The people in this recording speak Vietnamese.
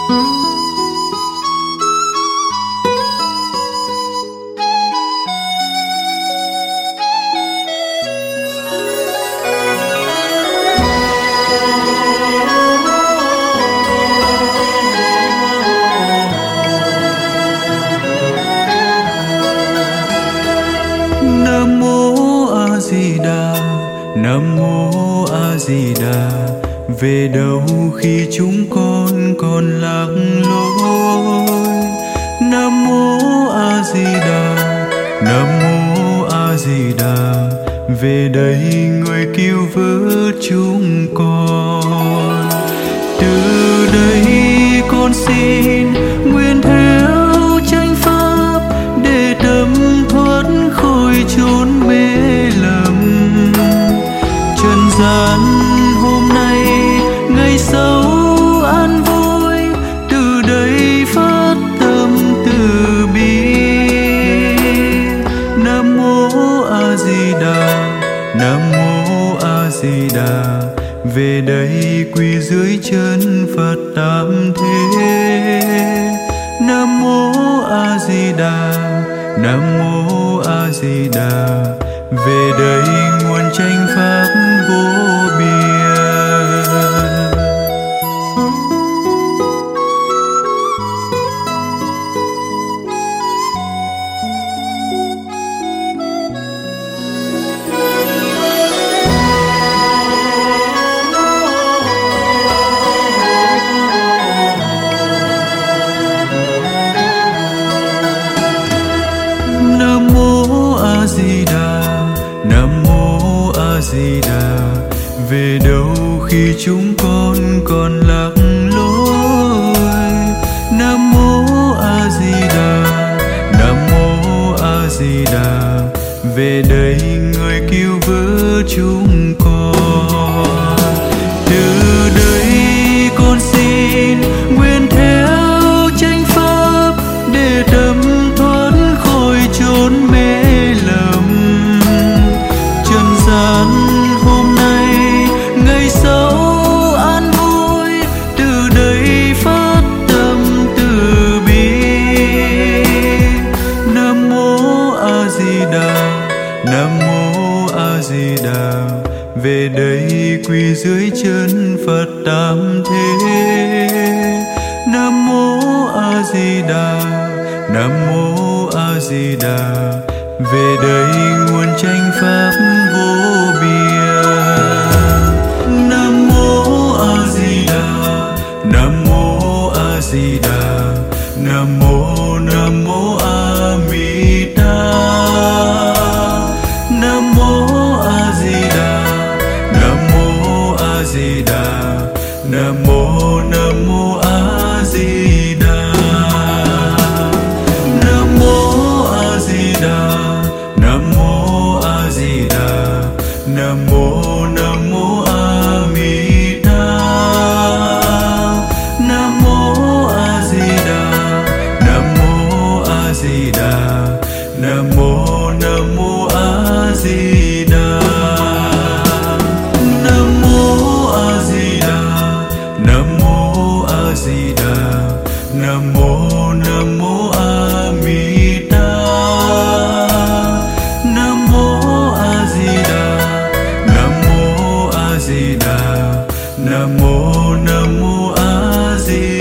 Nam mô A Di Đà, Nam mô A Di Đà. Về đâu khi chúng con còn lạc lối? Nam mô A Di Đà, Nam mô A Di Đà. Về đây người cứu vớt chúng con. Từ đây con xin nguyện theo chánh pháp để tâm thoát khỏi chốn mê lầm. Trần gian hôm nay ngày sau an vui, từ đây phát tâm từ bi. Nam mô A Di Đà, Nam mô A Di Đà. Về đây quỳ dưới chân Phật Tam Thế. Nam mô A Di Đà, Nam mô A Di Đà. Về đây nguồn chánh pháp vô biên. Nam mô A Di Đà, Nam mô A Di Đà. Về đâu khi chúng con còn lạc lối? Nam mô A Di Đà, Nam mô A Di Đà. Về đây người cứu vớt chúng con. Từ đây con xin nguyện theo chánh pháp để tâm thoát khỏi chốn mê lầm. Trần gian hôm nay ngày sau an vui, từ đây phát tâm từ bi. Nam mô A Di Đà, Nam mô A Di Đà. Về đây quỳ dưới chân Phật Tam Thế. Nam mô A Di Đà, Nam mô A Di Đà. Về đây nguồn chánh pháp vô biên. Nam mô A Di Đà, Nam mô A Di Đà. Nam mô A Di Đà. Nam mô A Di Đà, Nam mô A Di Đà. Nam mô A Di Đà. Nam mô A Di Đà, Nam mô A Di Đà. Nam mô A Di Đà. Nam mô A Di Đà, Nam mô A Di Đà. Nam mô A Di Đà. Nam mô A Di Đà, Nam mô A Di Đà. Nam mô A Di Đà. Nam mô A Di Đà, Nam mô A Di Đà. Nam mô A Di